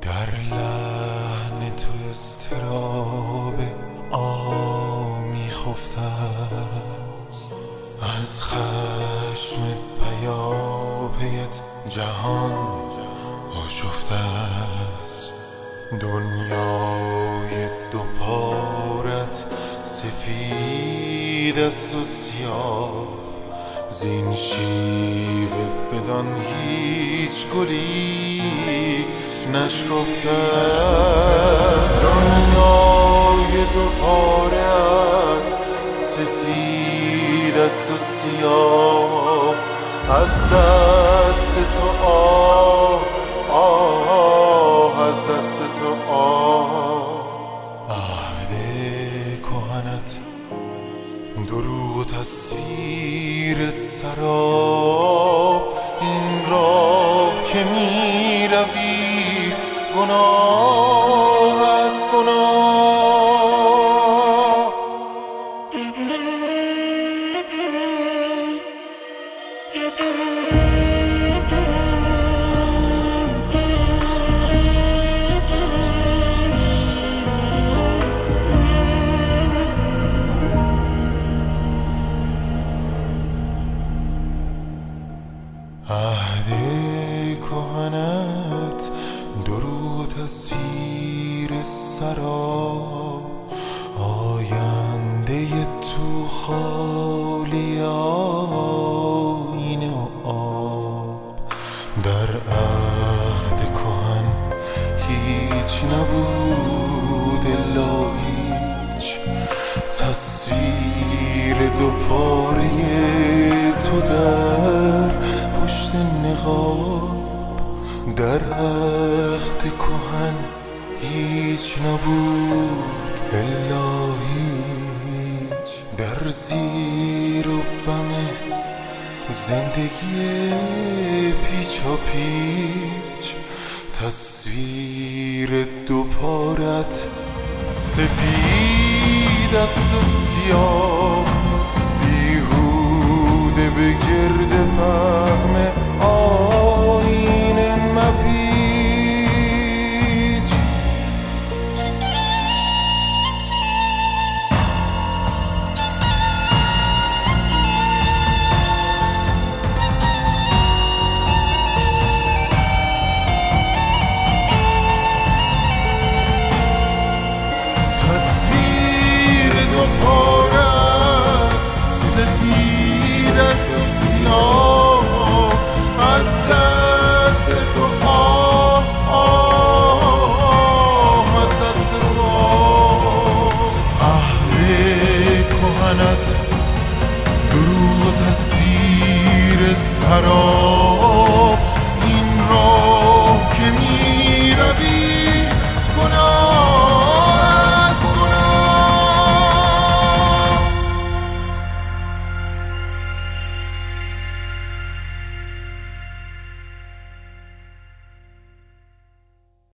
در لحن تو اضطراب میخفته است، از خشم پیاپیت جهان آشفته است. دنیای دو پارت سفید است و سیاه، زین شیوه بدان هیچ گلی نشکفته است. دنیای دو پارت سفید است و سیاه، از دست تو از دست تو عهد کهنت دروغ و تصویر سراب. این راه که می روی گناه است، گناه. عهد کهنت دروغ و تصویر سراب، آینده تو خالی آینه و آب. در عهد کهن هیچ نبود الا هیچ، تصویر دو پاره تو در پشت نقاب. در عهد کهن هیچ نبود الا هیچ، در زیر و بم زندگی پیچا پیچ. تصویر دو پارت سفید است و سیاه، بیهوده به گرد فهم آینه مپیچ. تصویر دو پارت سفید است و سیاه، از دست تو از دست تو عهد کهنت دروغ و تصویر سراب.